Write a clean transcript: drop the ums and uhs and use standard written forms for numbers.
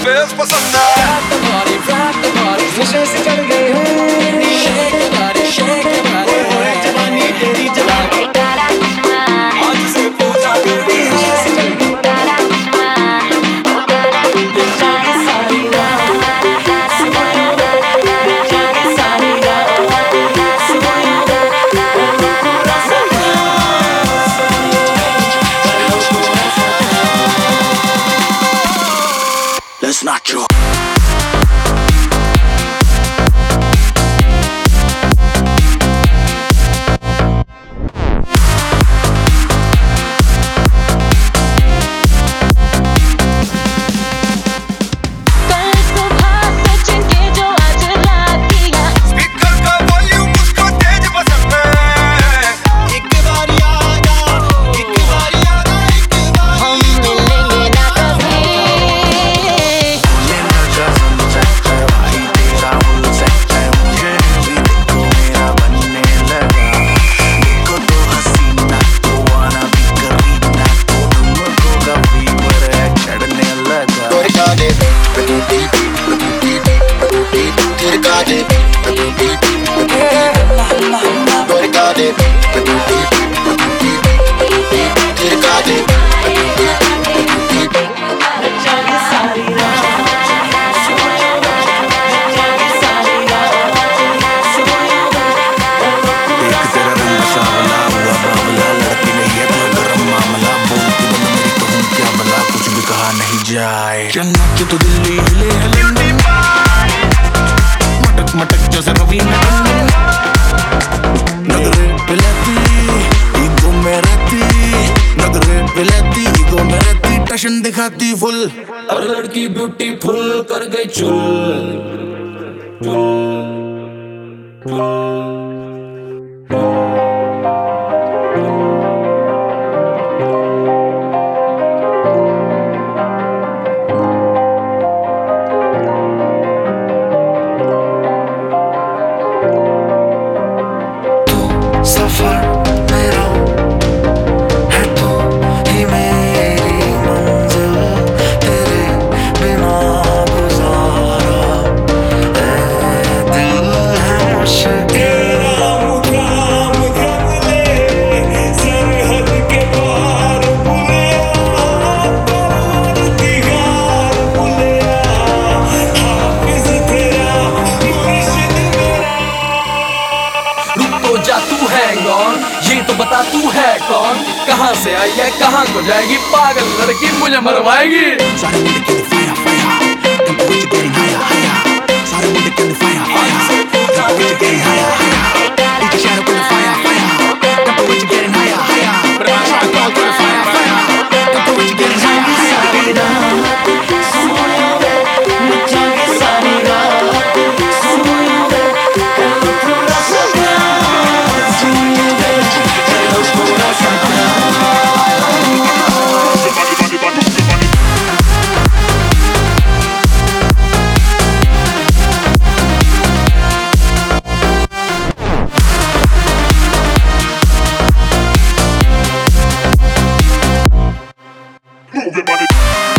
Base पसंद है। नशे से चढ़ गई है, Shake your body, shake your body. ओए जवानी तेरी जवानी आज से पूजा करनी है। नशे से चढ़ गई सारी रात, सारी रात। Let's not joke. जन्नत तो दिल्ली हिले है लंदन, मटक मटक जैसे रवि में टंडन। नगरे पे रहती ईगो में रहती, नगरे पे रहती ईगो में रहती, टशन दिखाती फुल और लड़की ब्यूटीफुल कर गई चुल। सफर मेरा है तू ही मेरी मंजिल, तेरे बिना गुजारा ऐ दिल है मुश्किल। मुकाम ले सरहद के पार पुलिया, दीवार पुलिया, हाफिज तेरा मुर्शिद मेरा। रुक तो जा, तू है कौन? ये तो बता तू है कौन? कहाँ से आई है, कहाँ को जाएगी? पागल लड़की मुझे मरवाएगी। सारे मुंडे के fire fire, temperature getting higher higher. सारे मुंडे के fire fire, temperature getting higher higher. DJ Shadow with the fire fire, temperature getting higher higher. Shadow with the fire fire, temperature getting higher higher. Move your body.